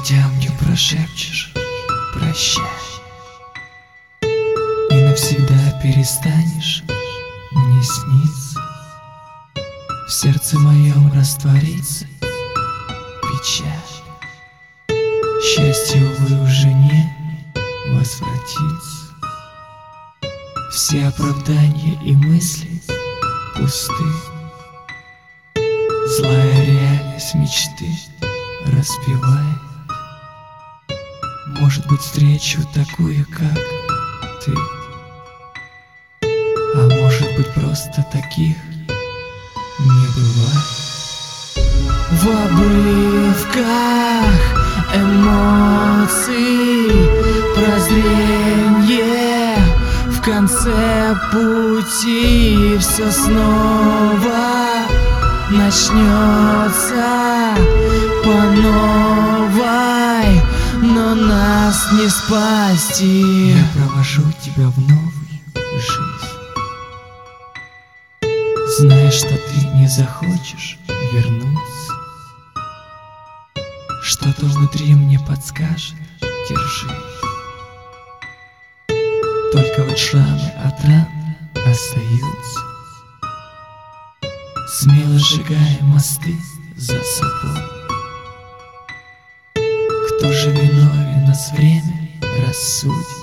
Хотя мне прошепчешь прощай, и навсегда перестанешь мне сниться. В сердце моем растворится печаль. Счастью, увы, уже не возвратится. Все оправдания и мысли пусты. Злая реальность мечты распевает. Может быть, встречу такую, как ты, а может быть, просто таких не бывает. В обрывках эмоций прозрение, в конце пути все снова начнется по новой, но нас не спасти. Я провожу тебя в новую жизнь, зная, что ты не захочешь вернуться. Что-то внутри мне подскажет: держись. Только вот шрамы от ран остаются. Смело сжигая мосты за собой. Кто же виновен, нас время рассудит.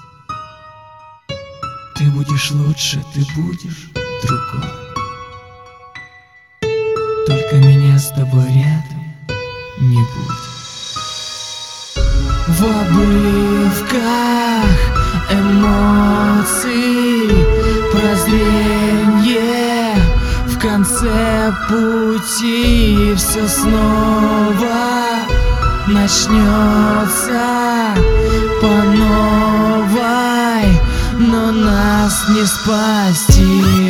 Ты будешь лучше, ты будешь другой. Только меня с тобой рядом не будет. В обрывках эмоций прозрение, в конце пути все снова начнется по новой, но нас не спасти.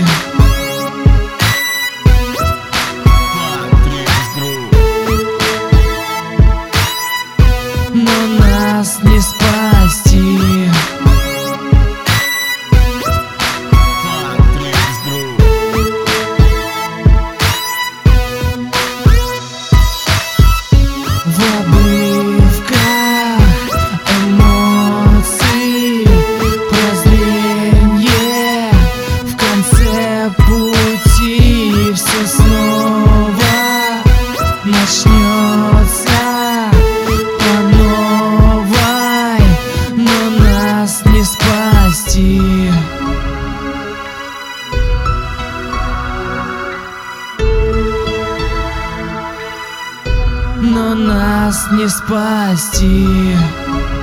Но нас не спасти. В обрывках эмоций прозрение, в конце пути все снова начнется по новой, но нас не спасти. Но нас не спасти.